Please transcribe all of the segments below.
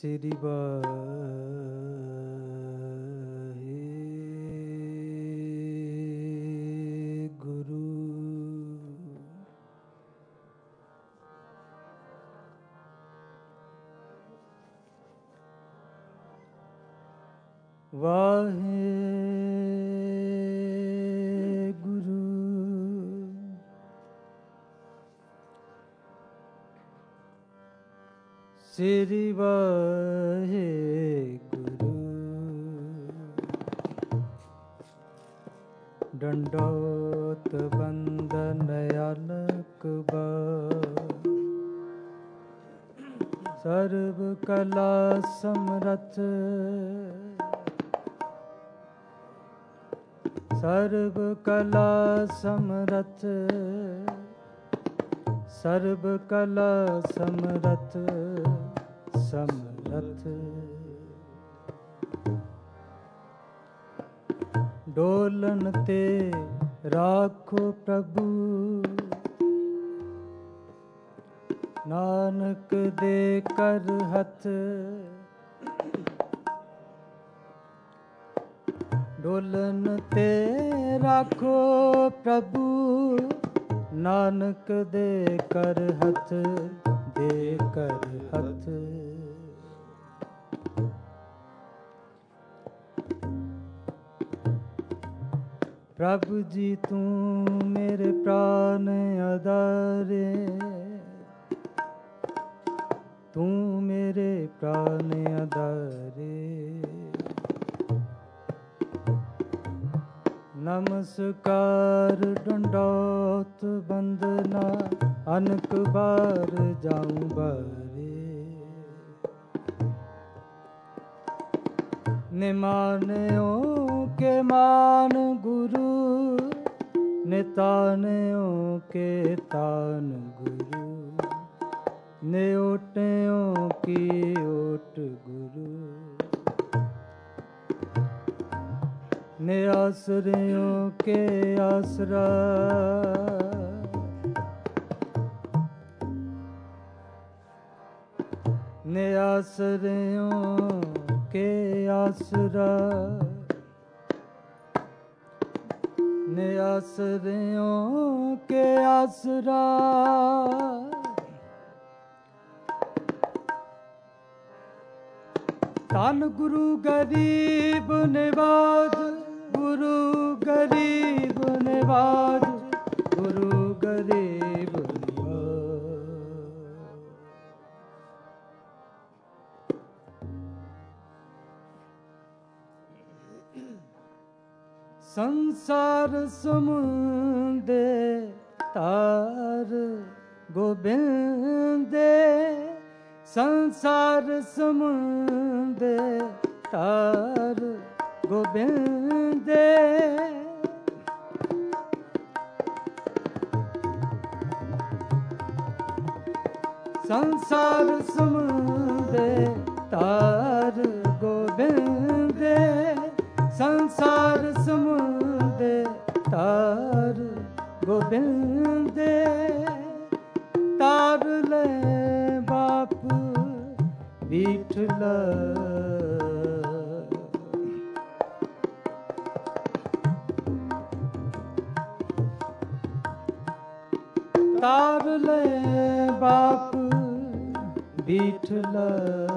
ਸ੍ਰੀ ਵਾਹਿਗੁਰੂ। ਵਾਹਿਗੁਰੂ ਸ੍ਰੀ ਵਾਹਿਗੁਰੂ। ਡੰਡੋਤ ਬੰਦਨ ਅਲਕ ਬਾਰ, ਸਰਬ ਕਲਾ ਸਮਰਥ, ਸਰਬ ਕਲਾ ਸਮਰਥ, ਸਰਬ ਕਲਾ ਸਮਰਥ ਸਮਰਥ। ਡੋਲਨ ਤੇ ਰਾਖੋ ਪ੍ਰਭੂ, ਨਾਨਕ ਦੇ ਕਰ ਹੱਥ। ਡੋਲਨ ਤੇ ਰਾਖੋ ਪ੍ਰਭੂ, ਨਾਨਕ ਦੇ ਕਰ ਹੱਥ, ਦੇ ਕਰ ਹੱਥ। ਪ੍ਰਭ ਜੀ ਤੂੰ ਮੇਰੇ ਪ੍ਰਾਨ ਆਧਾਰੇ, ਤੂੰ ਮੇਰੇ ਪ੍ਰਾਨ ਆਧਾਰੇ। ਨਮਸਕਾਰ ਡੰਡੋਤ ਬੰਦਨਾ, ਅਨਕ ਬਾਰ ਜਾਉ ਬਾਰੇ। ਨਿਮਾਨਿਓ ਕੇ ਮਾਨ ਗੁਰੂ, ਨਿਤਾਨਿਓ ਕੇ ਤਾਨ ਗੁਰੂ। ਨਿਓਟਿਓ ਕੀ ਓਟ ਗੁਰੂ, ਨਿਆਸਰਿਓ ਕੇ ਆਸਰਾ। ਨਿਆਸਰਿਓ ਕੇ ਆਸਰਾ, ਨਿਆਸਰਿਓ ਕੇ ਆਸਰਾ। ਧੰਨ ਗੁਰੂ ਗਰੀਬ ਨਿਵਾਜ, ਗੁਰੂ ਗਰੀਬ ਨਿਵਾਜ, ਗੁਰੂ ਗਰੀਬ ਨਿਵਾਜ। ਸੰਸਾਰ ਸਮੁੰਦੇ ਤਾਰ ਗੋਬਿੰਦੇ, ਸੰਸਾਰ ਸਮੁੰਦੇ ਤਾਰ ਗੋਬਿੰਦੇ। ਸੰਸਾਰ ਸਮੁੰਦੇ ਤਾਰ ਗੋਬਿੰਦੇ, ਸੰਸਾਰ ਸਮੁੰਦੇ ਤਾਰ ਗੋਬਿੰਦੇ। ਤਾਰ ਲੈ ਬਾਪ ਵਿਠਲਾ, ਤਾਰ ਲੈ ਬਾਪ ਵਿਠਲਾ,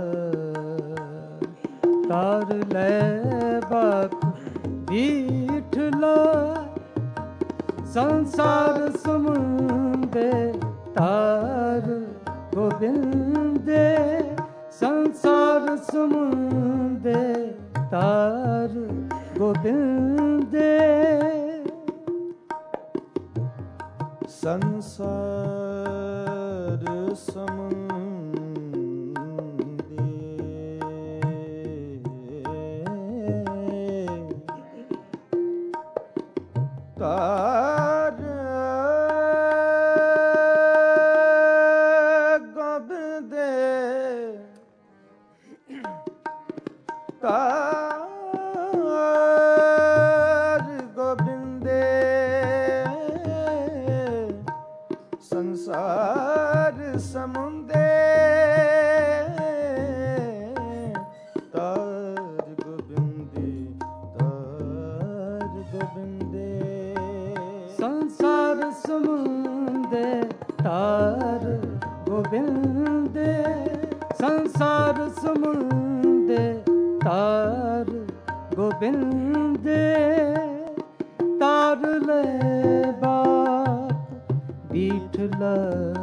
ਤਾਰ ਲੈ ਬਾਪ ਵਿਠਲਾ। ਸੰਸਾਰ ਸਮੁੰਦੇ ਤਾਰ ਗੋਬਿੰਦੇ, ਸੰਸਾਰ ਸਮੁੰਦੇ ਤਾਰ ਗੋਬਿੰਦੇ। ਸੰਸਾਰ ਸਮੁੰਦੇ ਤਾਰ ਗੋਬਿੰਦੇ, ਤਾਰ ਗੋਬਿੰਦੇ। ਸੰਸਾਰ ਸਮੁੰਦੇ ਤਾਰ ਗੋਬਿੰਦੇ ਸੰਸਾਰ ਸਮੁੰਦੇ ਤਾਰ ਗੋਬਿੰਦੇ ਤਾਰ ਲੈ ਬਾਪ ਬੀਠਲਾ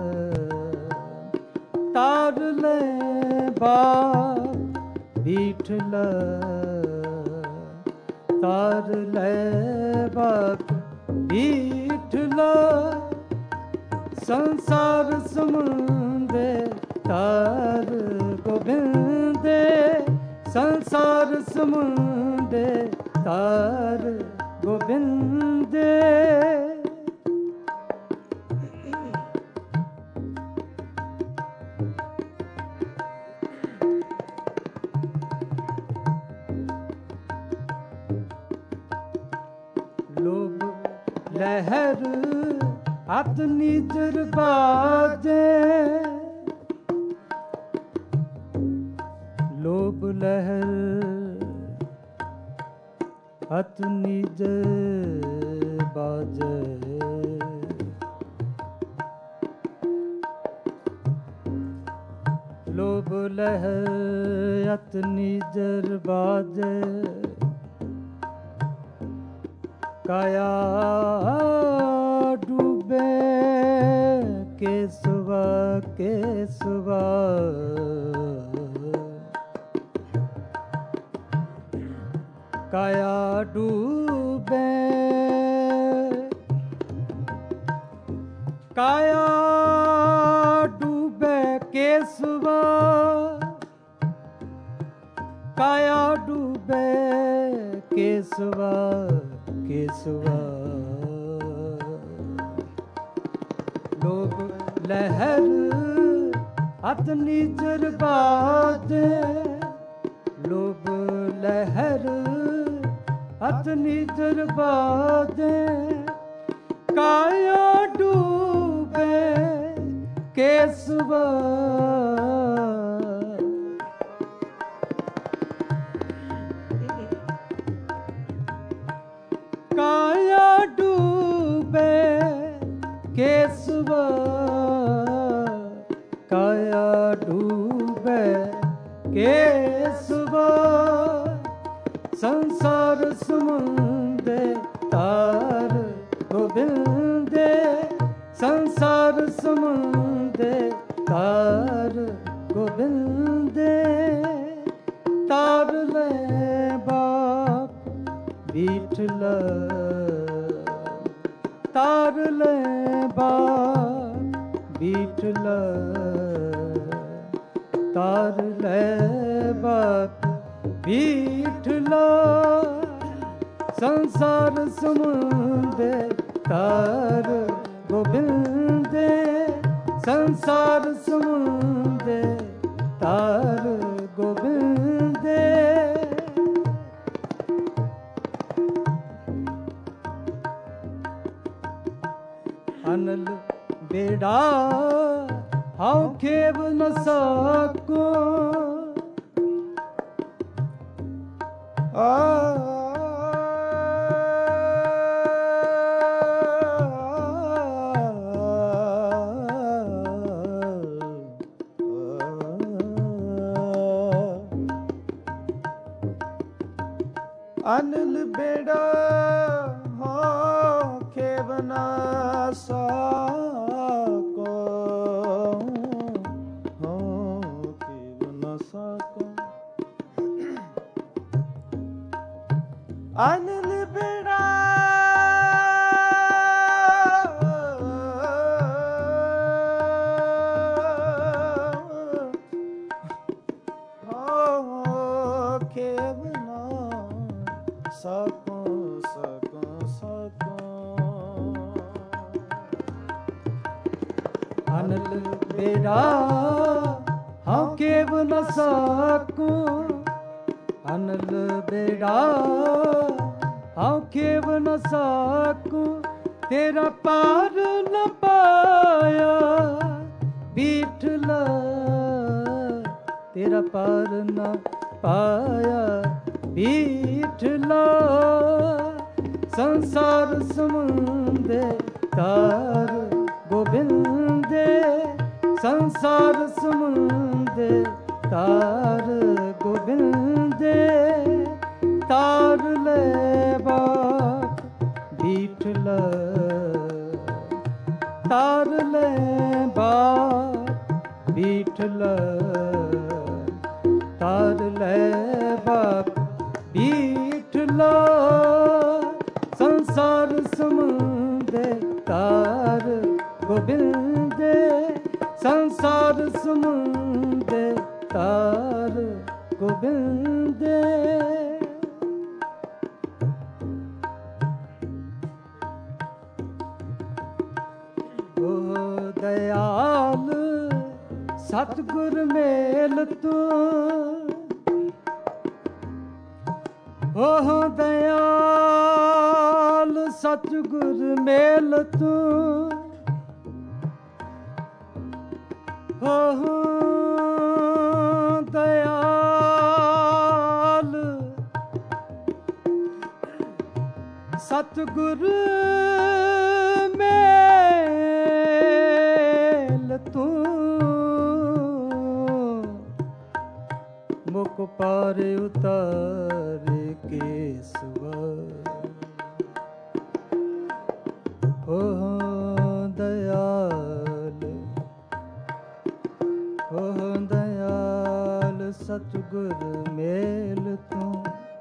ਤਾਰ ਲੈ ਬਾਪ ਬੀਠਲਾ ਤਾਰ ਲੈ ਬਾਪ ਬੀਠਲਾ ਸੰਸਾਰ ਸਮੁੰਦੇ ਤਾਰ ਗੋਬਿੰਦੇ ਸੰਸਾਰ ਸਮੁੰਦੇ ਤਾਰ ਗੋਬਿੰਦੇ ਲੋਭ ਲਹਿਰ ਅਤ ਨਿਜਰ ਬਾਜੇ ਲੋਭ ਲਹਿਰ ਅਤ ਨਿਜਰ ਬਾਜੇ ਲੋਭ ਲਹਿਰ ਅਤ ਨਿਜਰ ਬਾਜੇ ਕਾਇਆ ਡੂਬੇ ਕੇਸਵਾ ਕੇਸਵਾ ਕਾਇਆ ਡੂਬੇ ਕਾਇਆ ਡੂਬੇ ਕੇਸਵਾ ਕਾਇਆ ਡੂਬੇ ਕੇਸਵਾ ਕੇਸਵਾ ਲੋਭ ਲਹਿਰ ਅਤ ਨਿਜਰ ਬਾਜੇ ਲੋਭ ਲਹਿਰ ਅਤ ਨਿਜਰ ਬਾਜੇ ਕਾਇਆ ਡੂਬੇ ਕੇਸਵਾ ਕਾਇਆ ਡੂਬੇ ਕੇਸਵਾ ਕਾਇਆ ਡੂਬੇ ਕੇਸਵਾ ਸੰਸਾਰ ਸਮੁੰਦੇ ਤਾਰ ਗੋਬਿੰਦੇ ਸੰਸਾਰ ਸਮੁੰਦੇ ਤਾਰ ਗੋਬਿੰਦੇ ਤਾਰ ਲੈ ਬਾਪ ਬੀਠਲਾ ਤਾਰ ਲੈ ਬਾਪ ਬੀਠਲਾ ਤਾਰ ਲੈ ਬਾਪ ਬੀਠਲਾ ਸੰਸਾਰ ਸਮੁੰਦੇ ਤਾਰ ਗੋਬਿੰਦੇ ਸੰਸਾਰ ਸਮੁੰਦੇ ਤਾਰ ਗੋਬਿੰਦੇ ਅਨਲ ਬੇੜਾ ਹਾਉ ਖੇਵ ਨ ਸਕੋ ਅਨਲ ਬੇੜਾ ਹੋ ਖੇਵ ਨਾ ਸਕੋ ਹੋ ਖੇਵ ਨਾ ਸਕੋ ਅਨਲ ਬੇੜਾ ਹੋ ਖੇਵ ਸਕੋ ਸਕੋ ਸਕੋ ਅਨਲ ਬੇੜਾ ਹਾਉ ਖੇਵ ਨ ਸਕੋ ਅਨਲ ਬੇੜਾ ਹਾਉ ਖੇਵ ਨ ਸਕੋ ਤੇਰਾ ਪਾਰ ਨ ਪਾਇਆ ਬੀਠਲਾ ਤੇਰਾ ਪਾਰ ਨ ਪਾਇਆ ਬੀਠਲਾ ਸੰਸਾਰ ਸਮੁੰਦੇ ਤਾਰ ਗੋਬਿੰਦ ਸੰਸਾਰ ਸਮੁੰਦੇ ਤਾਰ ਗੋਬਿੰਦੇ ਤਾਰ ਲੈ ਬਾਪ ਬੀਠਲ ਤਾਰ ਲੈ ਬਾਪ ਬੀਠਲ ਤਾਰ ਲੈ ਬਾਪ ਬੀਠਲ ਸੰਸਾਰ ਸਮੁੰਦੇ ਤਾਰ ਗੋਬਿੰਦੇ ਸੰਸਾਰ ਸਮੁੰਦੇ ਤਾਰ ਗੋਬਿੰਦੇ ਓ ਦਇਆਲ ਸਤਿਗੁਰ ਮੇਲ ਤੂੰ ਓ ਦਇਆਲ ਸਤਿਗੁਰ ਮੇਲ ਤੂੰ ਓ ਦਇਆਲ ਸਤਿਗੁਰ ਮੇਲ ਤੂੰ ਮੁਖ ਪਾਰ ਉਤਾਰ ਕੇਸਵਾ ਓ ਦਇਆਲ ਓ ਦਇਆਲ ਸਤਿਗੁਰ ਮੇਲ ਤੂੰ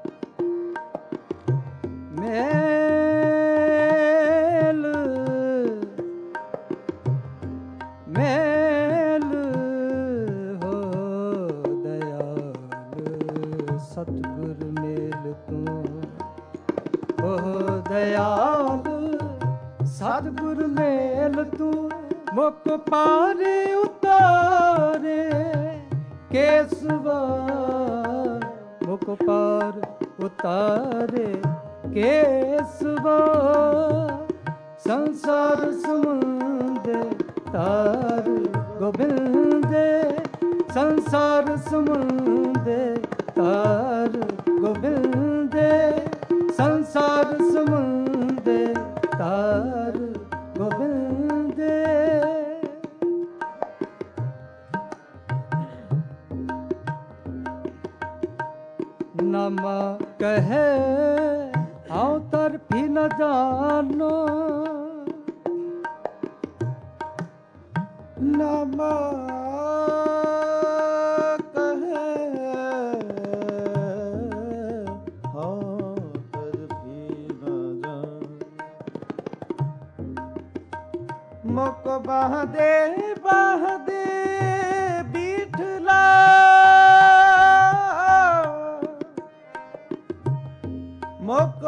ਮੇਲ ਮੇਲ ਹੋ ਦਇਆਲ ਸਤਿਗੁਰ ਮੇਲ ਤੂੰ ਓ ਦਇਆਲ ਸਤਿਗੁਰ ਮੇਲ ਤੂੰ ਮੁਖ ਪਾਰੇ ਉਤਾਰੇ ਕੇਸਵਾ ਮੁਖ ਪਾਰ ਉਤਾਰੇ ਕੇਸਵਾ ਸੰਸਾਰ ਸਮੁੰਦੇ ਤਾਰ ਗੋਬਿੰਦੇ ਸੰਸਾਰ ਸਮੁੰਦੇ ਤਾਰ ਗੋਬਿੰਦੇ ਸੰਸਾਰ ਸਮੁੰਦੇ ਤਾਰ ਗੋਬਿੰਦੇ ਨਾਮਾ ਕਹੇ ਆਉ ਤਰਫੀ ਨ ਜਾਨੋ ਨਾਮਾ ਕਹੇ ਆਉ ਤਰਫੀ ਨ ਜਾਨ ਮੁਕ ਬਾਹਦੇ ਬਾਹਦੇ ਬੀਠਲਾ ਮੁਕ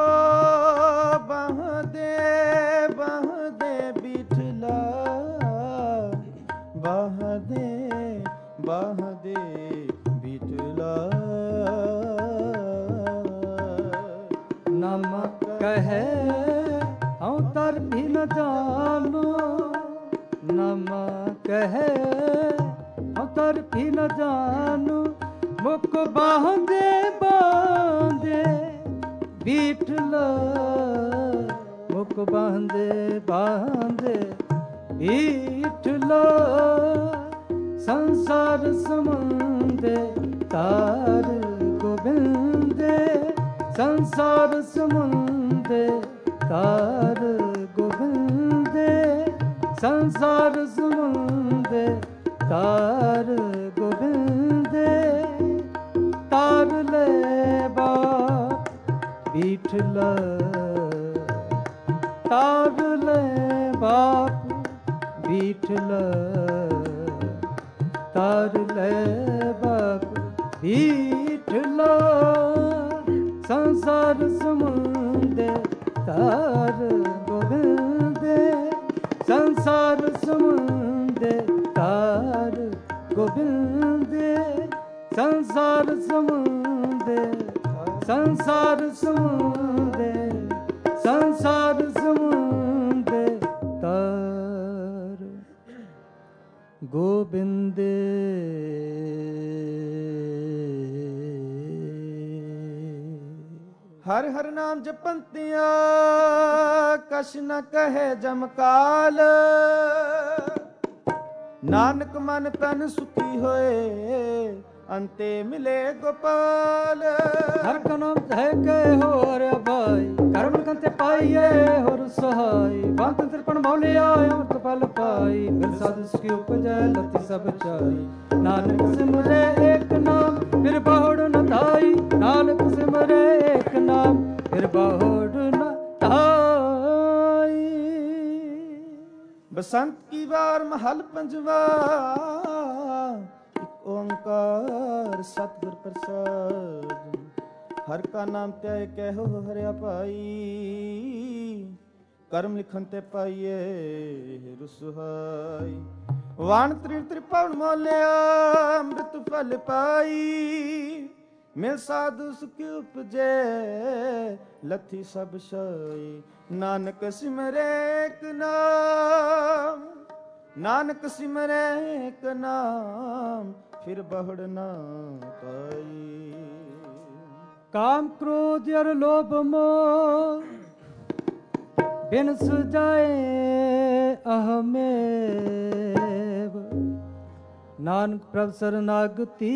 ਬਾਹਦੇ ਬਾਹਦੇ ਬੀਠਲਾ ਬਾਹਦੇ ਬਾਹਦੇ ਬੀਠਲਾ ਨਾਮ ਕਹੇ ਹਉ ਤਰਫੀ ਨ ਜਾਨੋ ਨਾਮ ਕਹੇ ਹਉ ਤਰਫੀ ਨ ਜਾਨੋ ਮੁਕ ਬਾਹਦੇ ਬਾਹਦੇ ਬੀਠਲ ਮੁਖ ਬਾਂਦੇ ਬਾਂਦੇ ਬੀਠਲ ਸੰਸਾਰ ਸਮੁੰਦੇ ਤਾਰ ਗੋਬਿੰਦੇ ਸੰਸਾਰ ਸਮੁੰਦੇ ਤਾਰ ਗੋਬਿੰਦੇ ਸੰਸਾਰ ਸਮੁੰਦੇ ਤਾਰ ਗੋਬਿੰਦੇ ਤਾਰ ਲੈ ਬਾਪ ਬੀਠਲ ਤਾਰ ਲੈ ਬਾਪ ਬੀਠਲ ਤਾਰ ਲੈ ਬਾਪ ਬੀਠਲ ਸੰਸਾਰ ਸਮੁੰਦੇ ਤਾਰ ਗੋਬਿੰਦੇ ਸੰਸਾਰ ਸਮੁੰਦੇ ਤਾਰ ਗੋਬਿੰਦੇ ਸੰਸਾਰ ਸਮੁੰਦੇ ਸੰਸਾਰ ਸਮੁੰਦੇ ਸੰਸਾਰ ਸਮੁੰਦੇ ਤਾਰ ਗੋਬਿੰਦੇ ਹਰ ਹਰ ਨਾਮ ਜਪੰਤਿਆ ਕਛ ਨ ਕਹੇ ਜਮਕਾਲ ਨਾਨਕ ਮਨ ਤਨ ਸੁਖੀ ਹੋਏ, ਅੰਤੇ ਮਿਲੇ ਗੋਪਾਲ। ਹਰ ਕਾ ਨਾਮ ਹੈ ਕੇ ਹੋਰ ਭਾਈ, ਕਰਮ ਕੰਤੇ ਪਾਈਏ ਹੋਰ ਸਹਾਈ। ਬੰਤ ਤ੍ਰਿਪਣ ਮੌਲਿਆ ਅੰਮ੍ਰਿਤ ਫਲ ਪਾਈ, ਮਿਲ ਸਾਧ ਸੁਖੀ ਉਪਜੈ ਲਤੀ ਸਭ ਚਾਈ। ਨਾਨਕ ਸਿਮਰੇ ਏਕ ਨਾਮ ਫਿਰ ਬਹੁੜ ਨ ਧਾਈ, ਨਾਨਕ ਸਿਮਰੇ ਏਕ ਨਾਮ ਫਿਰ ਬਹੁੜ ਨ ਧਾਈ। ਬਸੰਤ ਕੀ ਵਾਰ ਮਹਲ ਪੰਜਵਾ, ਇੱਕ ਓੰਕਾਰ ਸਤਿਗੁਰ ਪ੍ਰਸਾਦ। ਹਰ ਕਾ ਨਾਮ ਧਿਆਏ ਕਹਿਓ ਹਰਿਆ ਭਾਈ, ਕਰਮ ਲਿਖਨ ਤੇ ਪਾਈਏ ਰੁਸਹਾਈ। ਵਾਣ ਤ੍ਰਿਣ ਤ੍ਰਿਪਾਵਨ ਮੋਲਿਆ ਅੰਮ੍ਰਿਤ ਫਲ ਪਾਈ, ਮਿਲ ਸਾਧੂ ਸੁਖ ਉਪਜੈ ਲਥੀ ਸਭ ਸਾਈ। ਨਾਨਕ ਸਿਮਰੇ ਏਕ ਨਾਮ, ਨਾਨਕ ਸਿਮਰੇ ਏਕ ਨਾਮ ਫਿਰ ਬਹੁੜ ਨਾ ਪਾਈ। ਕਾਮ ਕ੍ਰੋਧ ਅਰ ਲੋਭ ਮੋਹ ਬਿਨ ਸੁਜਾਏ ਅਹਮੇਵ, ਨਾਨਕ ਪ੍ਰਭ ਸਰਨਾਗਤੀ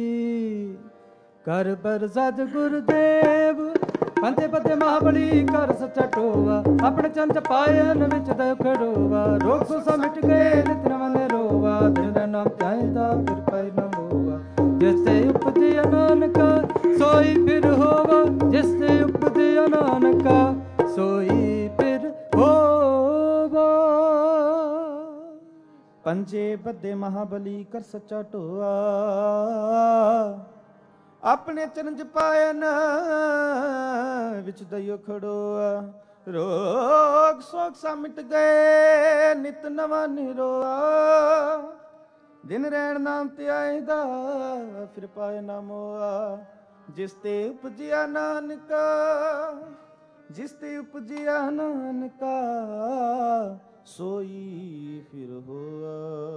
ਕਰ ਬਰ ਸਤ ਗੁਰਦੇਵ। ਬੰਦੇ ਬੰਦੇ ਮਹਾਬਲੀ ਕਰ ਸੱਚਾ ਟੋਵਾ, ਆਪਣੇ ਚੰਦ ਪਾਇਨ ਵਿੱਚ ਦੇ ਖੜੋਵਾ। ਰੋਗ ਸੁਸਾ ਮਿਟ ਗਏ ਨਿਤ ਨਵਨ ਰੋਵਾ, ਦਿਨ ਨਾਮ ਚਾਹੀਦਾ ਫਿਰ ਪੈ ਨ ਹੋਵਾ। ਜਿਸ ਤੇ ਉਪਜਿਆ ਨਾਨਕਾ ਸੋਈ ਫਿਰ ਹੋਵਾ, ਜਿਸ ਤੇ ਉਪਜਿਆ ਨਾਨਕਾ ਸੋਈ ਫਿਰ ਹੋਵਾ। ਪੰਜੇ ਬੱਦੇ ਮਹਾਬਲੀ ਕਰ ਸੱਚਾ ਢੋਆ, ਆਪਣੇ ਚਰਨਜ ਪਾਇਨ ਵਿੱਚ ਦਈਓ ਖੜੋਆ। ਰੋਗ ਸੋਗ ਸਾ ਮਿਟ ਗਏ ਨਿਤ ਨਵਾਂ ਨਿਰੋਆ, ਦਿਨ ਰਹਿਣ ਨਾਮ ਤੇ ਆਏਦਾ ਫਿਰ ਪਾਏ ਨਾ ਮੋਆ। ਜਿਸ ਤੇ ਉਪਜਿਆ ਨਾਨਕਾ, ਜਿਸ ਤੇ ਉਪਜਿਆ ਨਾਨਕਾ ਸੋਈ ਫਿਰ ਹੋਆ।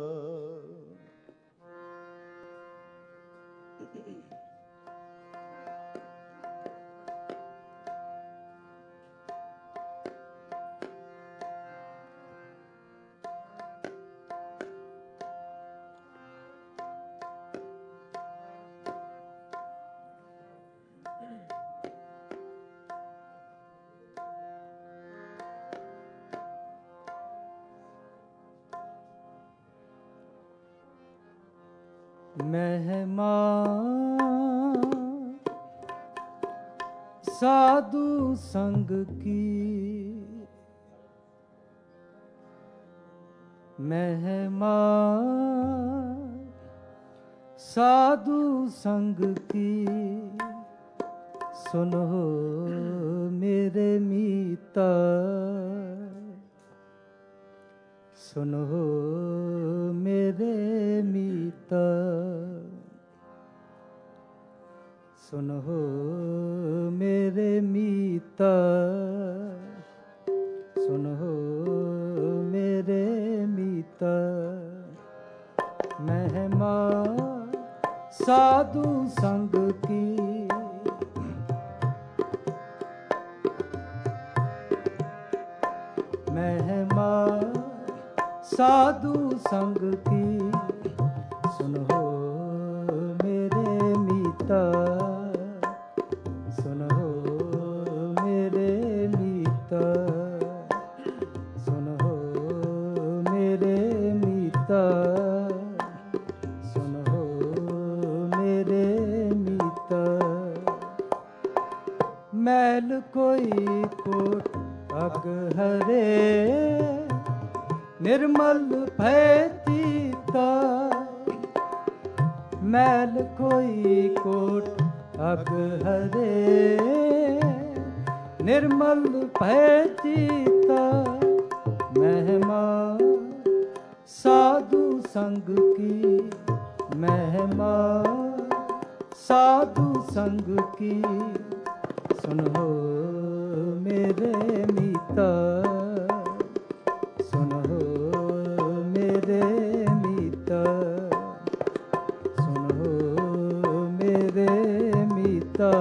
ਮਹਿਮਾ ਸਾਧੂ ਸੰਗ ਕੀ, ਮਹਿਮਾ ਸਾਧੂ ਸੰਗ ਕੀ। ਸੁਨੋ ਮੇਰੇ ਮੀਤਾ, ਸੁਨੋ ਮੇਰੇ ਮੀਤਾ, ਸੁਨੋ ਮੇਰੇ ਮੀਤਾ, ਸੁਨੋ ਮੇਰੇ ਮੀਤਾ। ਮਹਿਮਾ ਸਾਧੂ ਸੰਗ ਕੀ, ਮਹਿਮਾ ਸਾਧੂ ਸੰਗ ਕੀ। ਸੁਨੋ ਮੇਰੇ ਮੀਤਾ, ਸੁਨੋ ਮੇਰੇ ਮੀਤਾ, ਸੁਨੋ ਮੇਰੇ ਮੀਤਾ, ਸੁਨੋ ਮੇਰੇ ਮੀਤਾ। ਮੈਲ ਕੋਈ ਕੋਟ ਅਗ ਹਰੇ, ਨਿਰਮਲ ਭੈ ਚੀਤਾ। ਮੈਲ ਕੋਈ ਕੋਟ ਅਗ ਹਰੇ, ਨਿਰਮਲ ਭੈ ਚੀਤਾ। ਮਹਿਮਾ ਸਾਧੂ ਸੰਗ ਕੀ, ਮਹਿਮਾ ਸਾਧੂ ਸੰਗ ਕੀ। ਸੁਨੋ ਮੇਰੇ ਮੀਤਾ, ਸੁਨੋ ਮੇਰੇ ਮੀਤਾ, ਸੁਨੋ ਮੇਰੇ ਮੀਤਾ,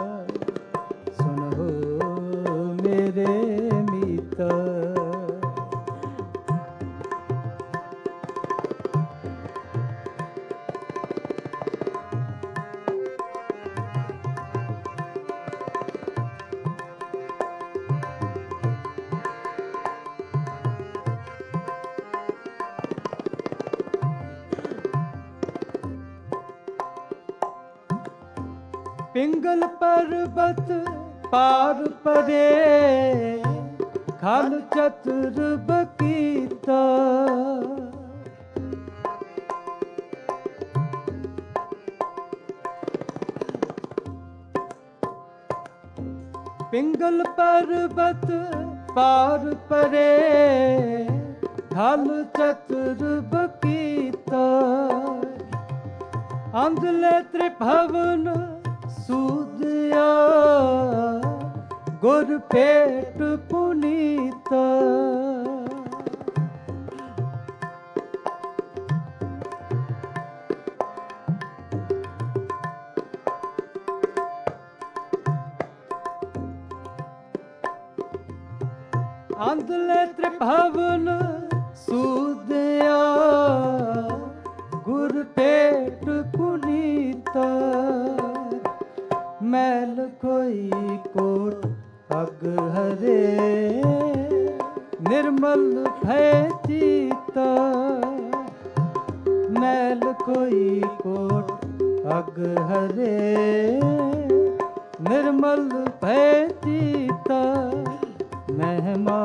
ਸੁਨੋ ਮੇਰੇ ਮੀਤਾ। पिंगल पर्वत पार परे खल चतुर बकीता। पिंगल पर्वत पार परे खल चतुर बकीता। अंधले त्रिभुवन सूदिया गुर पेट पुनीता। अंधले त्रिभुवन सूदिया गुर पेट पुनीता। मैल खोई कोट अग हरे निर्मल भय चीता। मैल कोई कोट अग हरे निर्मल भय चीता। महिमा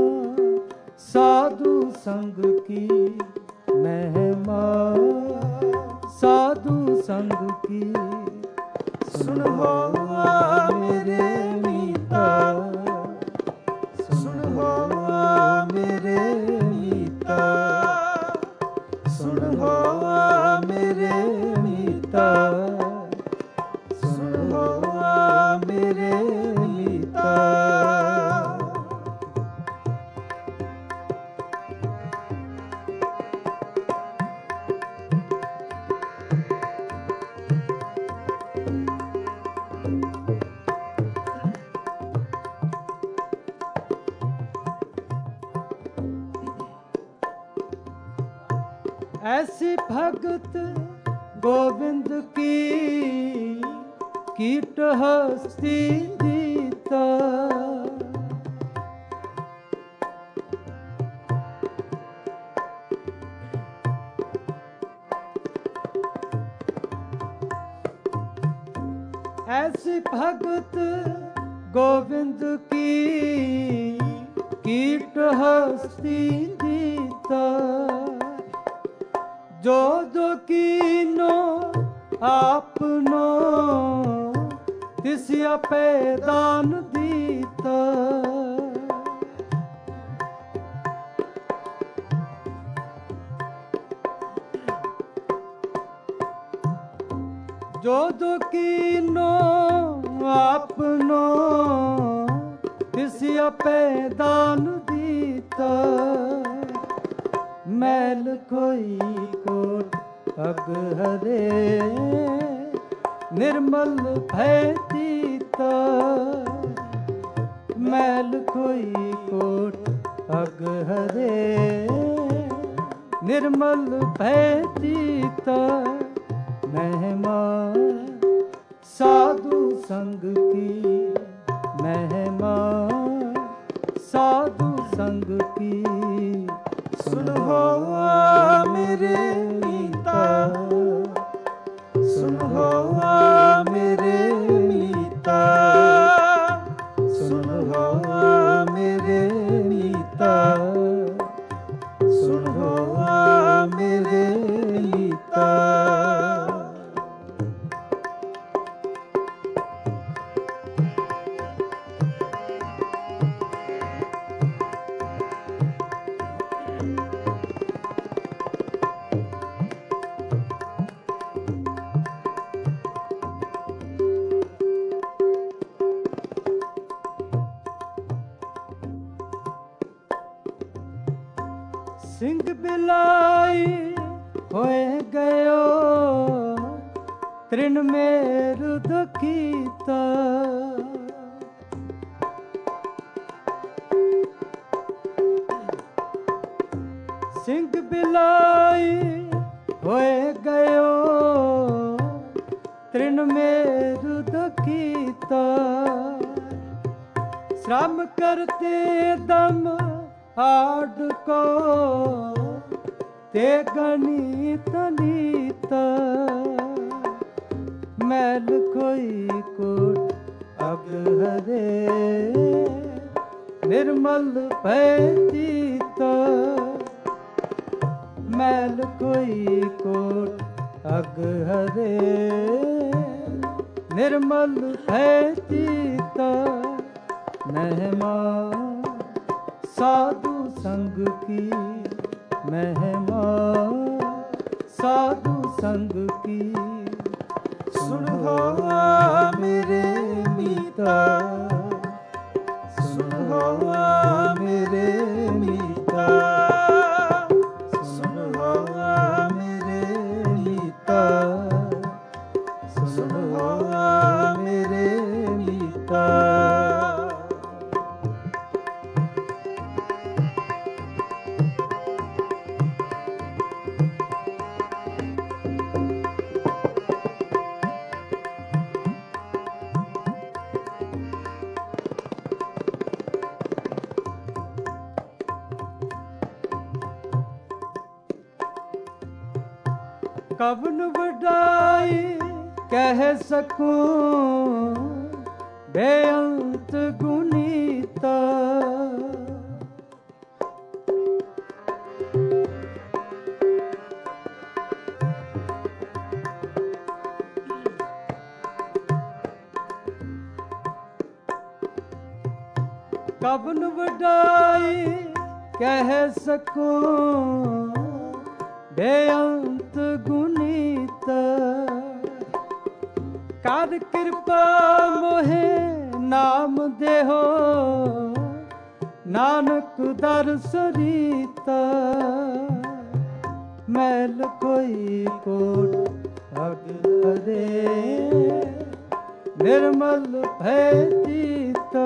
साधु संग की, महिमा साधु संग की। सुन हो मेरे मीता, सुन हो मेरे मीता, सुन हो मेरे मीता, सुन हो मेरे मीता। ऐसी भगत गोविंद की कीट हस्ती जीता। ऐसी भगत गोविंद की कीट हस्ती जीता। जो जो कीनो आपनो तिसिया पैदान दीता। जो जो कीनो आपनो तिसिया पैदान दीता। मैल खोई कोट अग हरे निर्मल भय चीता। मैल खोई कोट अग हरे निर्मल भय चीता। महिमा साधु संग की, महिमा साधु संग की। सुन हो मेरे मीता, सुन हो मेरे मीता, सुन हो मेरे मीता, सुन हो मेरे मीता। सिंह बिलाई होए गयो तृण मेरु दुखीता। सिंह बिलाई होए गयो तृण मेरु दुखीता। श्रम करते दम आड को ते गणित नीता। मैल कोई कोट अग हरे निर्मल भै चित मैल कोई कोट अग हरे निर्मल भै चित महिमा साधु संग की महिमा साधु संग की सुनो मेरे मीता सुनो मेरे मीता सुनो मेरे मीता सुनो मेरे मीता कवन बढ़ाई कह सकूं बेअंत गुनीता कवन बढ़ाई कह सकूं बेअंत गुनीत कर कृपा मोहे नाम देहो नानक दर सरीत मैल कोई कोट अग हरे निर्मल भै चित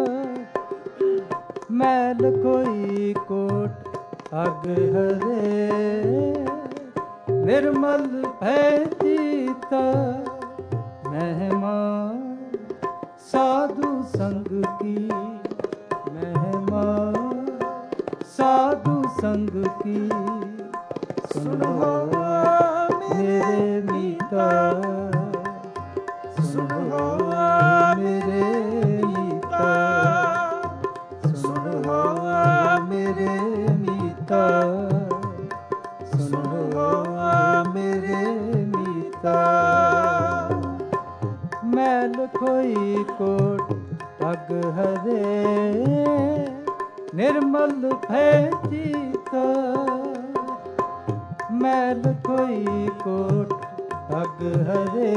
मैल कोई कोट अग हरे निर्मल भै चित महिमा साधु संग की महिमा साधु संग की सुनो मेरे मीता सुनो मेरे मीता सुनो मेरे मीता सुनो मेरे मीता मैल कोई कोट अग हरे निर्मल भै चित मैल कोई कोट अग हरे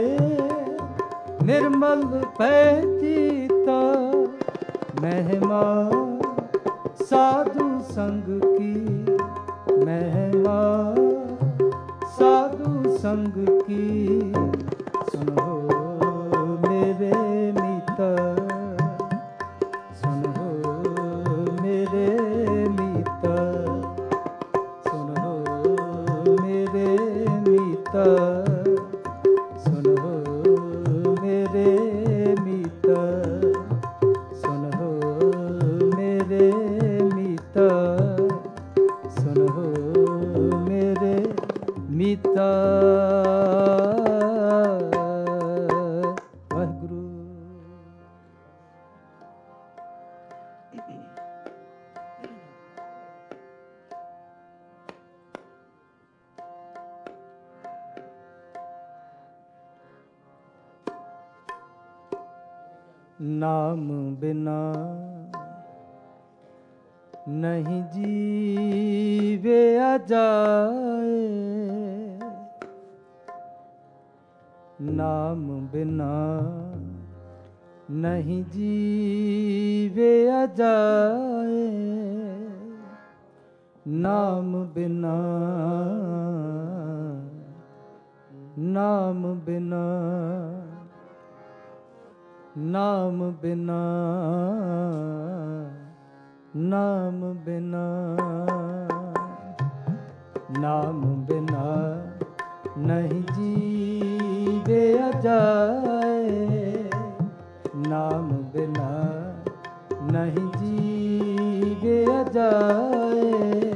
निर्मल भै चित महिमा साधु संग की महिमा साधु संग की सुनो मेरे मीता सुनो मेरे मीता सुनो मेरे मीता सुनो मेरे मीता सुनो मेरे मीता सुनो मेरे मीता वाहिगुरु। नाम बिना नहीं जीवे जाए नाम बिना नहीं जीवे जाए नाम बिना नाम बिना नाम बिना नाम बिना नाम बिना नहीं जीवे जाए नाम बिना नहीं जीवे जाए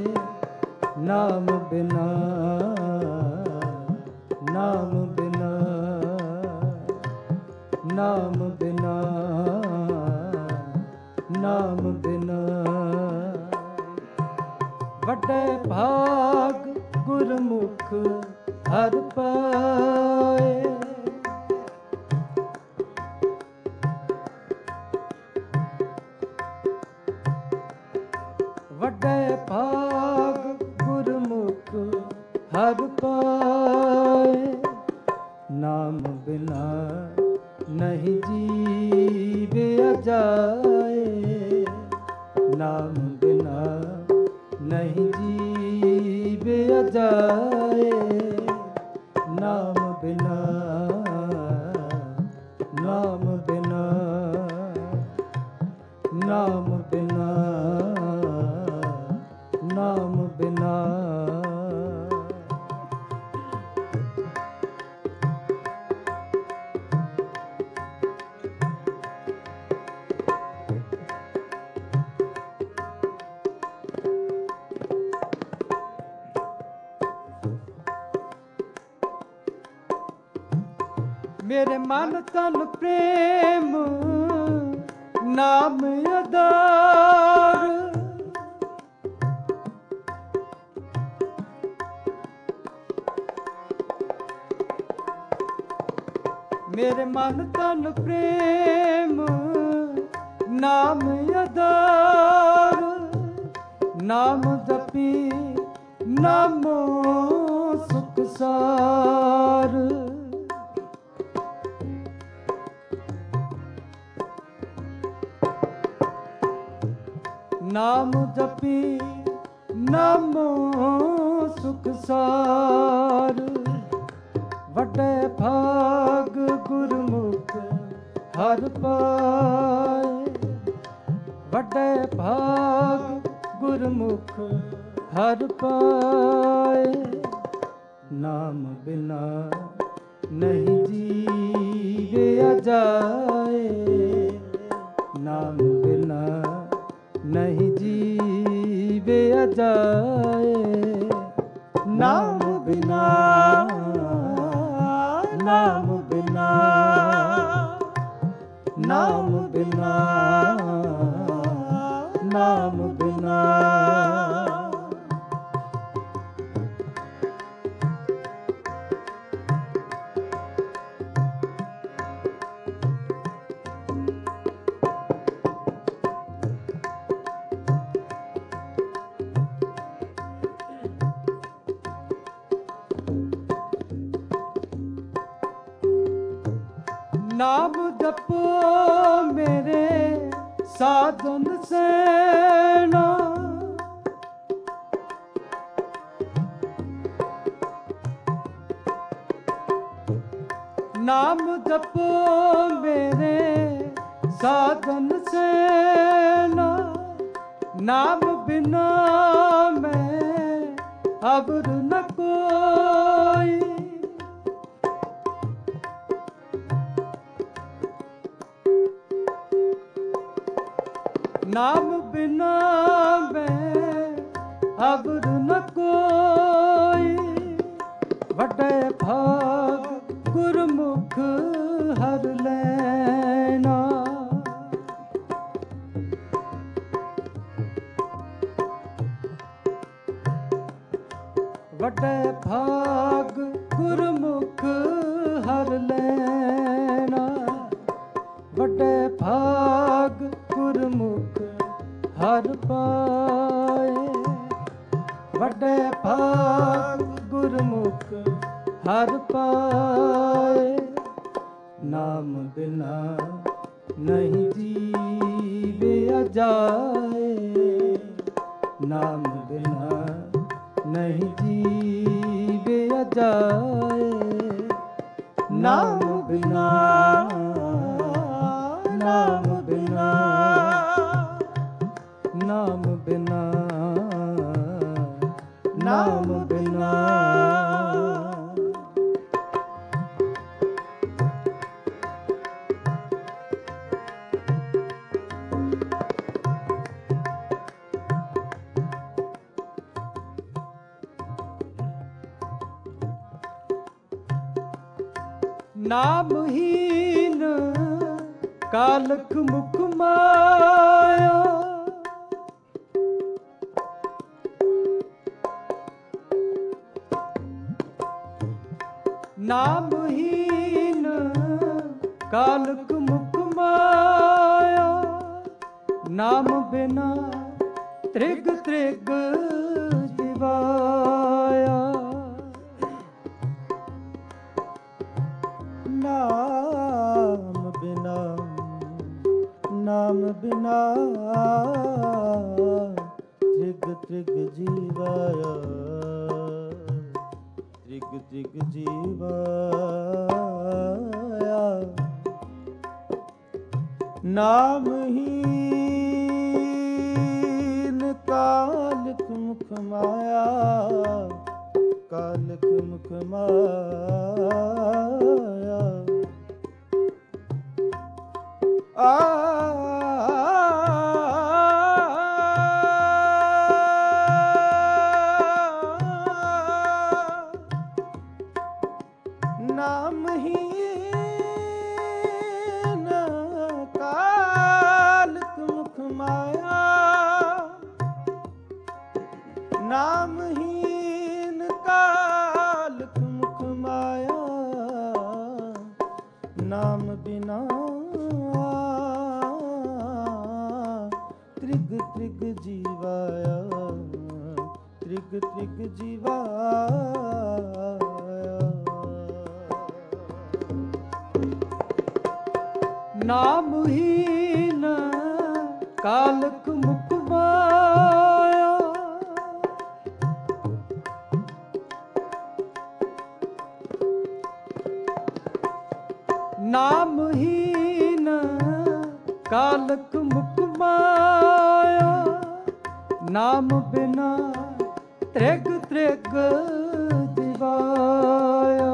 नाम बिना नाम बिना नाम बिना, नाम बिना। वड्डे भाग गुरमुख हर पाए, वड्डे भाग गुरमुख हर पाए। नाम बिना नहीं जीवे जाए, नाम बिना नहीं जीवे जाए। नाम बिना, नाम बिना, नाम बिना, नाम बिना। मेरे मन तन प्रेम नाम आधार, मेरे मन तन प्रेम नाम आधार। नाम जपी नामो सुख सार, नाम जपी नामो सुख सार। वड्डे भाग गुरमुख हर पाए, वड्डे भाग गुरमुख हर पाए। नाम बिना नहीं जीवे जाए, नाम बिना नहीं जीवे जाए। नाम बिना, नाम बिना, नाम बिना, नाम बिना। नाम जपो मेरे साधन सेना, नाम जपो मेरे साधन सेना। नाम बिना मैं अबर न कोई, नाम बिना मैं अबर न कोई। वड्डे भाग गुरमुख हर लेना, वड्डे भाग गुरमुख हर लेना। वड्डे भाग गुरमुख हर पाए, वड्डे भाग गुरमुख हर पाए। नाम बिना नहीं जीवे जाए, नाम बिना नहीं जीवे जाए। नाम बिना, नाम बिना, नाम बिना, नाम बिना। नामहीन ਕਾਲਖ ਮੁਖ ਮਾਇਆ। ਨਾਮਹੀਨ ਕਾਲਖ ਮੁਖ ਮਾਇਆ। ਨਾਮ ਬਿਨਾ ਤ੍ਰਿਗ ਤ੍ਰਿਗ ਜਿਵਾਇਆ। ਨਾਮ ਬਿਨਾ ਤ੍ਰਿਗ ਤ੍ਰਿਗ ਜੀਵਾਇਆ। ਤ੍ਰਿਗ ਤ੍ਰਿਗ ਜੀਵਾਇਆ। ਨਾਮਹੀਨ ਕਾਲਖ ਮੁਖ ਮਾਇਆ। ਕਾਲਖ ਮੁਖ ਮਾਇਆ। ਨਾਮਹੀਨ ਕਾਲਖ ਮੁਖ ਮਾਇਆ। ਨਾਮਹੀਨ ਕਾਲਖ ਮੁਖ ਮਾਇਆ। ਨਾਮ ਬਿਨਾ ਤ੍ਰਿਗ ਤ੍ਰਿਗ ਜੀਵਾਇਆ। ਤ੍ਰਿਗ ਤ੍ਰਿਗ ਜੀਵਾਇਆ। ਨਾਮਹੀਨ ਕਾਲਖ ਮੁਖ ਮਾਇਆ। ਨਾਮਹੀਨ ਕਾਲਖ ਮੁਖ ਮਾਇਆ। ਨਾਮ ਬਿਨਾ ਤ੍ਰਿਗ ਤ੍ਰਿਗ ਜਿਵਾਇਆ।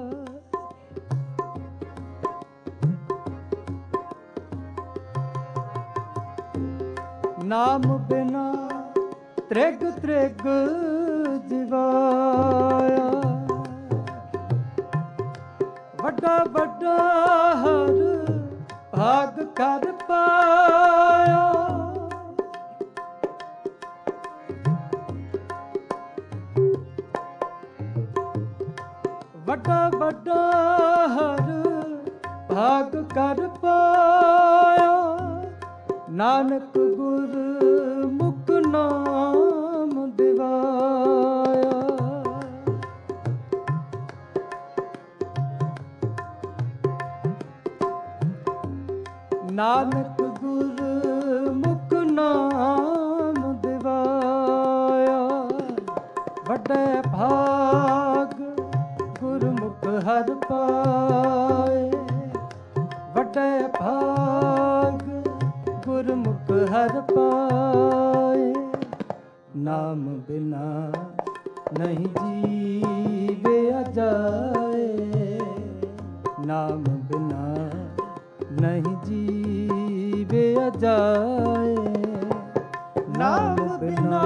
ਨਾਮ ਬਿਨਾ ਤ੍ਰਿਗ ਤ੍ਰਿਗ ਜਿਵਾਇਆ। ਵੱਡਾ ਵੱਡਾ ਹਰ ਭਾਗ ਕਰ ਪਾਇਆ। ਵੱਡਾ ਵੱਡਾ ਹਰ ਭਾਗ ਕਰ ਪਾਇਆ। ਨਾਨਕ ਗੁਰ ਮੁਖ ਨਾਮ ਦਿਵਾਇਆ। ਨਾਨਕ ਗੁਰ ਮੁਖ ਨਾਮ ਦਿਵਾਇਆ। ਵੱਡੇ ਭਾਗ ਗੁਰਮੁਖ ਹਰਿ ਪਾਏ। ਵੱਡੇ ਭਾਗ ਗੁਰਮੁਖ ਹਰਿ ਪਾਏ। ਨਾਮ ਬਿਨਾ ਨਹੀਂ ਜੀਵਿਆ ਜਾਏ। ਨਾਮ ਬਿਨਾ ਨਹੀਂ ਜੀਵਿਆ ਜਾਏ। ਨਾਮ ਬਿਨਾ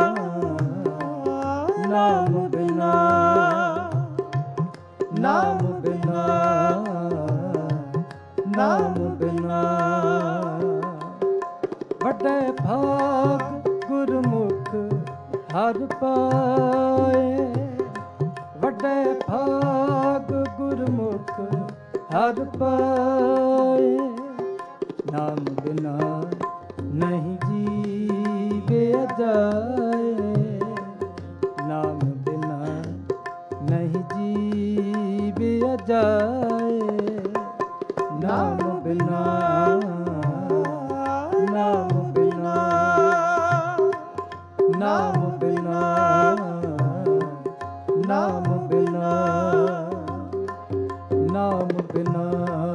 ਨਾਮ ਬਿਨਾ ਨਾਮ ਬਿਨਾ ਨਾਮ ਬਿਨਾ। ਵੱਡੇ ਭਾਗ ਗੁਰਮੁਖ ਹਰਿ ਪਾਏ। ਵੱਡੇ ਭਾਗ ਗੁਰਮੁਖ ਹਰਿ ਪਾਏ। ਨਾਮ ਬਿਨਾ ਨਹੀਂ ਜੀਵਿਆ ਜਾਏ। ਨਾਮ ਬਿਨਾ ਨਹੀਂ ਜੀਵਿਆ ਜਾਏ। ਨਾਮ ਬਿਨਾ ਨਾਮ ਬਿਨਾ ਨਾਮ ਬਿਨਾ ਨਾਮ ਬਿਨਾ ਨਾਮ ਬਿਨਾ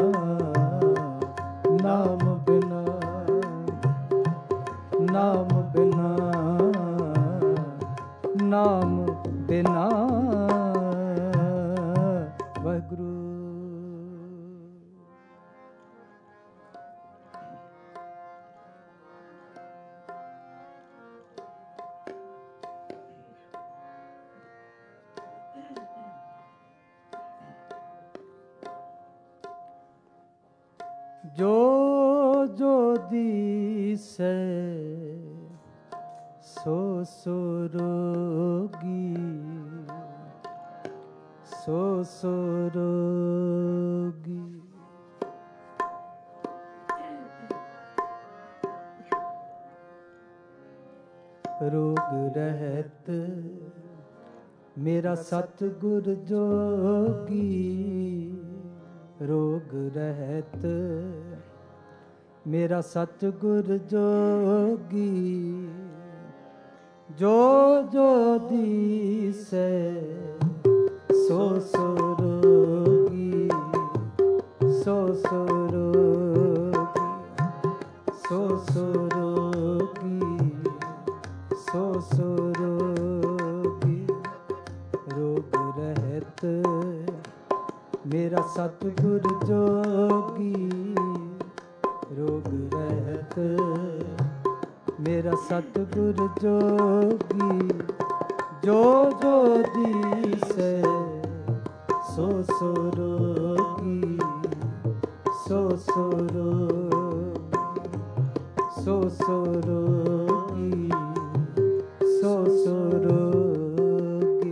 ਨਾਮ ਬਿਨਾ ਨਾਮ ਬਿਨਾ ਨਾਮ ਬਿਨਾ। ਵਾਹਿਗੁਰੂ। ਜੋ दीसै सो सो रोगी, सो सो रोगी। रोग रहत मेरा सतगुर जोगी, रोग रहत मेरा सतगुर जोगी। जो जो दीसै सो सो रोगी, सो सो रोगी, सो सो रोगी, सो सो रोगी। रोग रहत मेरा सतगुर जोगी, रोग रहत मेरा सतगुर जोगी। जो जो दीसै सो सो रोगी, सो सो रोगी, सो सो रोगी, सो सो रोगी।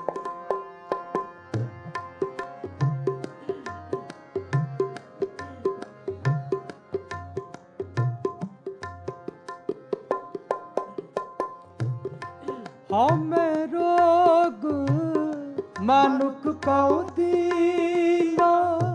हमें रोग मानुक कौ दीना,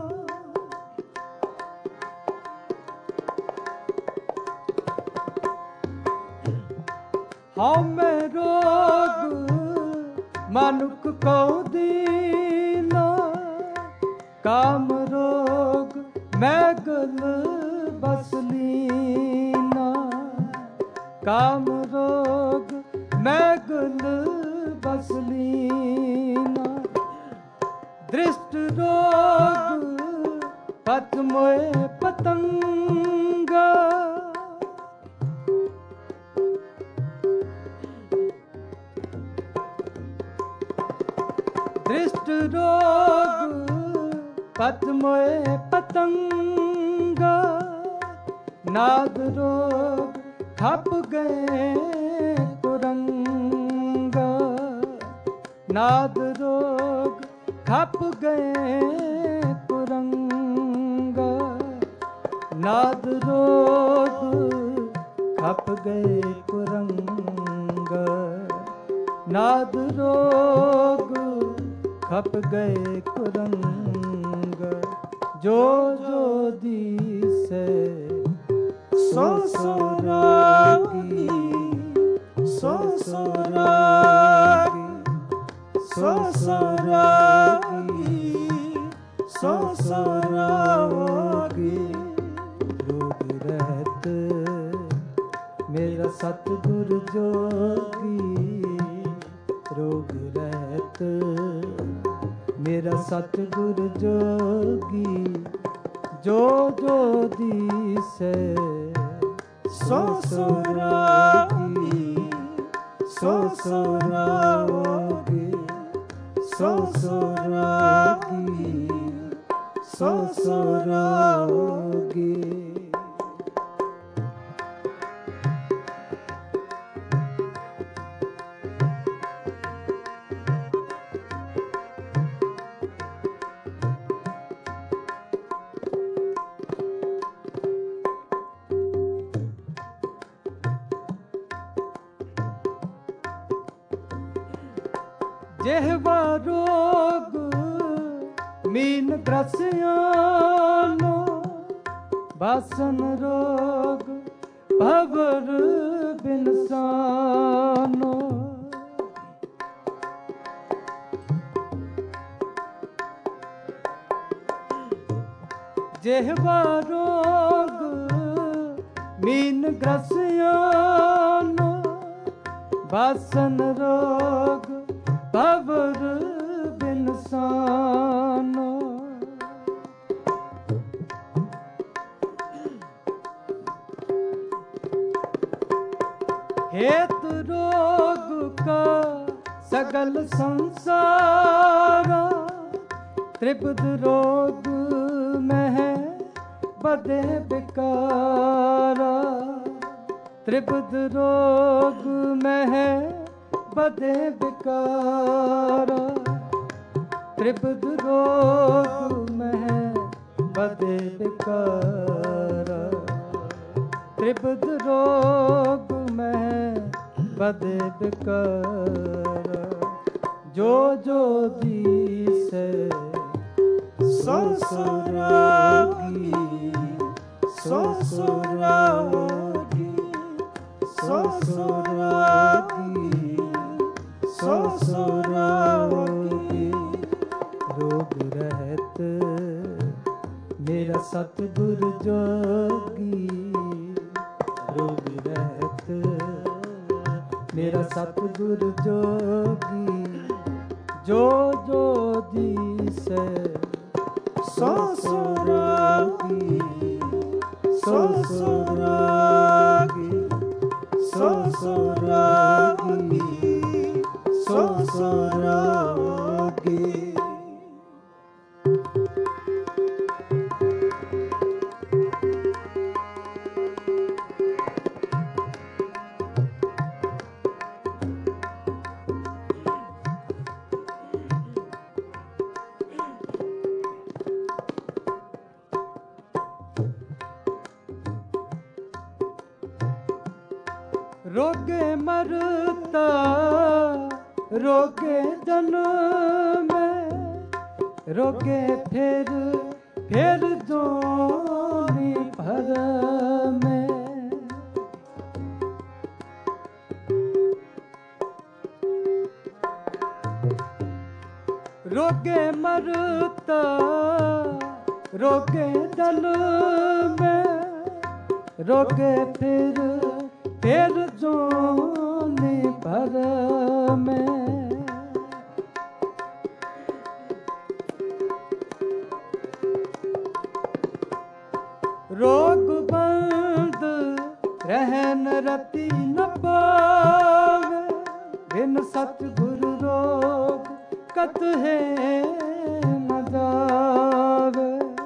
हमें रोग मानुक कौ दीना। काम रोग मैगल बसलीना, काम रोग मैगल बसलीना। दृष्ट रोग पत मोए पतंगा, दृष्ट रोग पत मोए पतंगा। नाद रोग खप गए कुरंगा, नाद रोग खप गए कुरंगा। नाद रोग खप गए कुरंगा, नाद रोग खप गए कुरंगा। जो जो दीसै सो सो रोगी, सो सो रोगी, सो सो रोगी, सो सो रोगी। रोग रहत मेरा सतगुर जोगी, रोग रहत मेरा सतगुर जोगी। जो जो दीसै सो सो रोगी, सो सो रोगी, सो सो रोगी, सो सो रोगी। जेहवा रोग मीन ग्रस्यानो, बासन रोग भवर बिनसानो। जेहवा रोग मीन ग्रस्यानो, बासन रोग भवर बिनसानो। हेत रोग का सगल संसारा, त्रिपद रोग में है बदे बिकारा, त्रिपद रोग में है बदे बिकारा, त्रिपद रोग में है बदे बिकारा, त्रिपद रोग में है बदे बिकारा। जो जो दिसे सो सो रोगी, सो सो रोगी, सो सो रोगी, सो सो रोगी। रोग रहत मेरा सतगुरु जोगी, रोग रहत मेरा सतगुरु जोगी। जो जो दिसे सो सो रोगी, सो सो रोगी, सो सो रोगी, सो सो रोगी। रोगे मरता रोगे जन्म में, रोगे फिर जोनी भर में। रोगे मरता रोगे जन्म में, रोगे फिर जोनी भर में। रोग बंद रहन रति न पावे, बिन सतगुरु रोग कत है न जावे।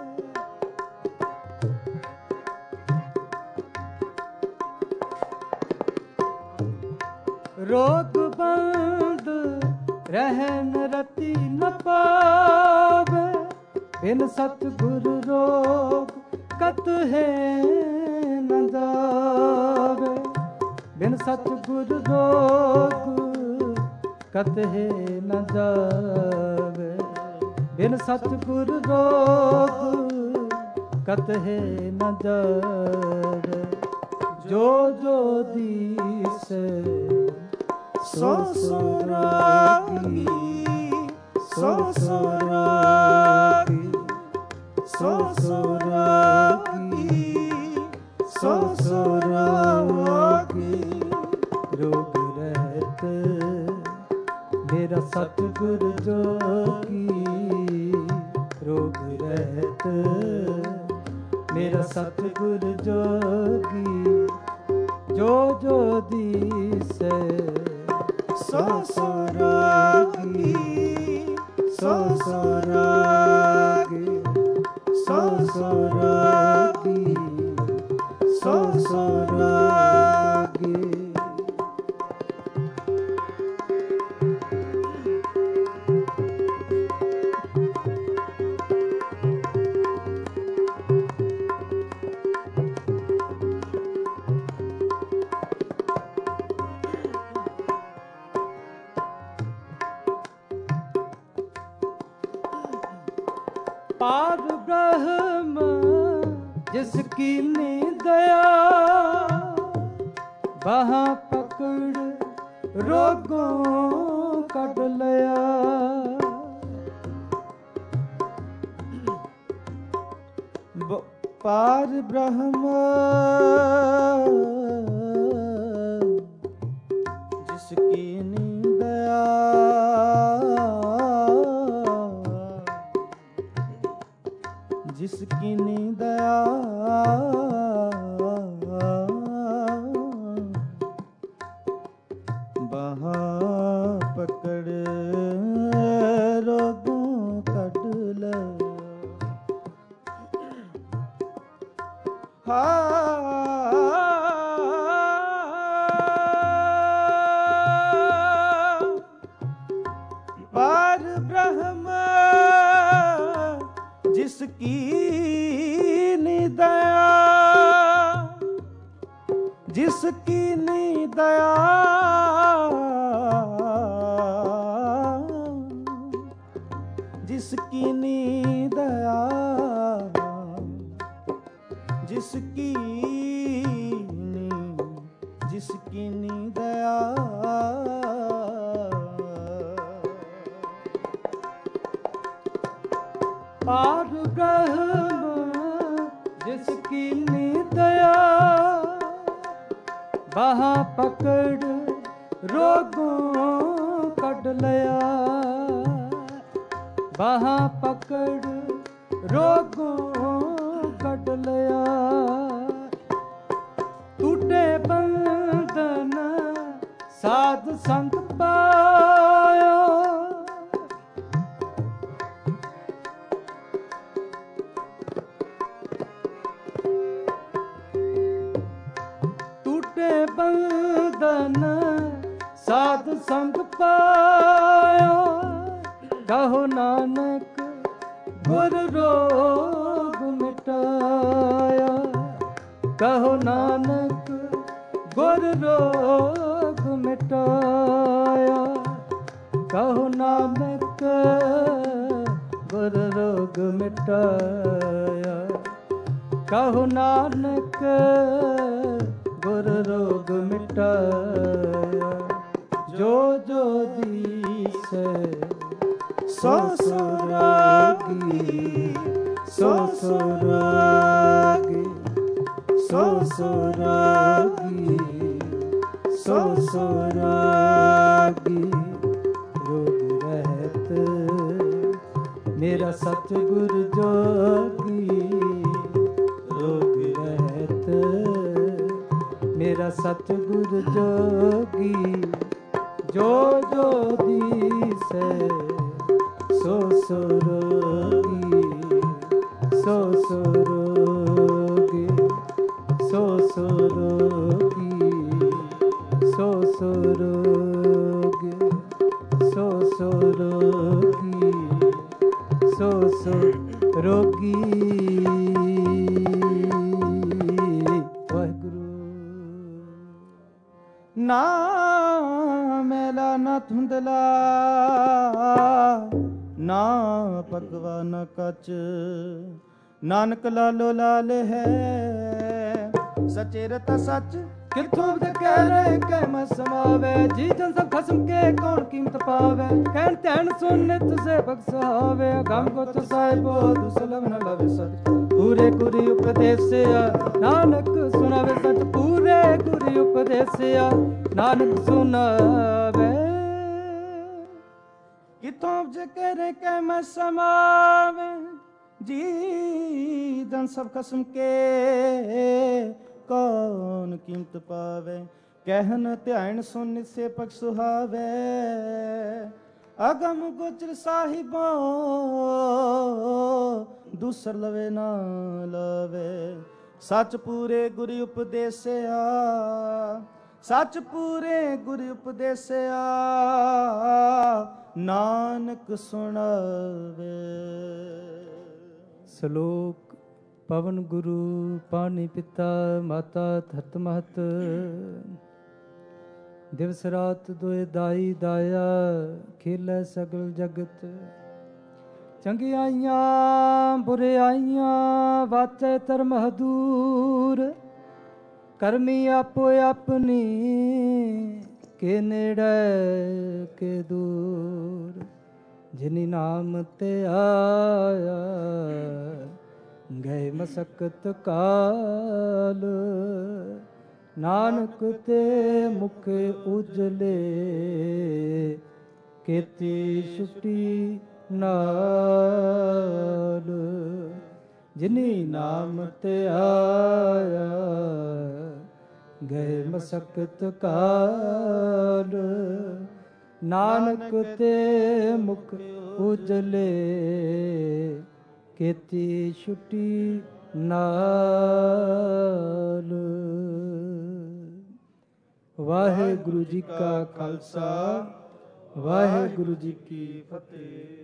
रोग बंद रहन रति न पावे, बिन सतगुरु रोग कत है न जावे। बिन सतगुरु रोग कत है न जावे, बिन सतगुरु रोग कत है न जावे। जो जो दिसे सो सो रोगी, सो सो रोगी, सो सो रोगी, सो सो रोगी। रोग रहत मेरा सतगुरु जोगी, रोग रहत मेरा सतगुरु जोगी। जो जो दिसे सो सो रोगी, सो सो रोगी, सो सो रोगी, सो सो रोगी। पार ब्रह्म जिसकी दया, वहाँ पकड़ रोगों कट लया। पार ब्रह्म जिसकी दया, जिसकी दया वहाँ पकड़ रोगों कट लया। पार ब्रह्म जिसकी दया, जिसकी दया, जिसकी दया, जिसकी जिसकी दया। पार ब्रह्म जिसकी दया, बाहां पकड़ रोगों कढ लिया, बाहां पकड़ रोगों कढ लिया। टूटे बंधन साध संग पाया, बंधन साध संग पाया। कहो नानक गुर रोग मिटाया, कहो नानक गुर रोग मिटाया, कहो नानक गुर रोग मिटाया, कहो नानक गुर रोग मिटाया। जो जो दीसै सो सो रागी, सो सो रागी, सो सो रागी, सो सो रागी। रोग रहत मेरा सतगुर जोगी, रोग रहत मेरा सतगुर जोगी। जो जो दीसै सो सो रोगी, सो सो रोगी, सो सो रोगी, सो सो रोगी, सो सो रोगी, सो सो रोगी। ना मैला ना धुंधला, ना पगवा न कच, नानक लालो लाल है। सचे रता सच किथों कह रहे कह मैं समावे, जी जन सब खसम के कौन कीमत पावे। कहन तैन सुन तुझे बख्शावे, गम को तो साहिबो दुसलम न लवे सच। पूरे गुरी उपदेसिया नानक सुनावे सच, पूरे गुरी उपदेसिया नानक सुनावे। किथों जे कह रहे कह मैं समावे, जी जन सब खसम के कौन कीमत पावे। कहन ध्यान सुन से पक्ष सुहावे, अगम गोचर साहिबो दूसर लवे ना लवे। सच पूरे गुरु उपदेसिया, सच पूरे गुरु उपदेसिया नानक सुनावे। श्लोक पवन गुरु पानी पिता माता धरत महत। दिवस रात दोए दाई दाया, खेलै सगल जगत। चंगियाइयां बुरियाइयां वाचे धर्म हदूर। करमी आपो अपनी के नेड़े के दूर। जिनी नाम ते आया गए मसकत काल। नानक ते मुख उजले केती छुटी नाल। जिनी नाम ते आया गए मसकत काल। नानक ते मुख उजले केती छुटी नाल। वाहिगुरु जी का खालसा ਵਾਹਿਗੁਰੂ ਜੀ ਕੀ ਫਤਿਹ।